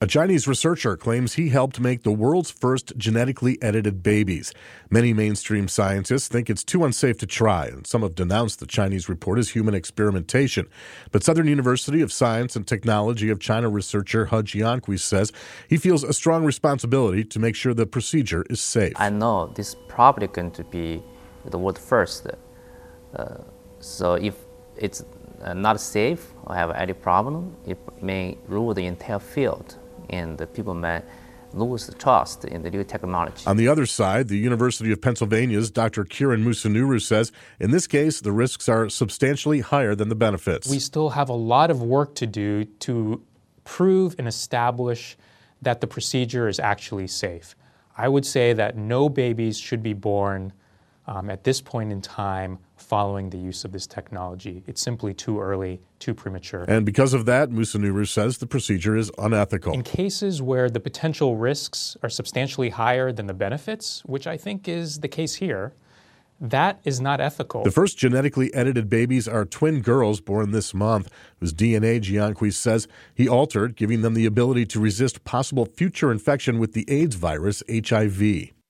A Chinese researcher claims he helped make the world's first genetically edited babies. Many mainstream scientists think it's too unsafe to try, and some have denounced the Chinese report as human experimentation. But Southern University of Science and Technology of China researcher He Jiankui says he feels a strong responsibility to make sure the procedure is safe. I know this is probably going to be the world first. So if it's not safe or have any problem, it may rule the entire field, and the people may lose trust in the new technology. On the other side, the University of Pennsylvania's Dr. Kiran Musunuru says, in this case, the risks are substantially higher than the benefits. We still have a lot of work to do to prove and establish that the procedure is actually safe. I would say that no babies should be born at this point in time following the use of this technology. It's simply too early, too premature. And because of that, Musunuru says the procedure is unethical. In cases where the potential risks are substantially higher than the benefits, which I think is the case here, that is not ethical. The first genetically edited babies are twin girls born this month, whose DNA, Jiankui says, he altered, giving them the ability to resist possible future infection with the AIDS virus, HIV.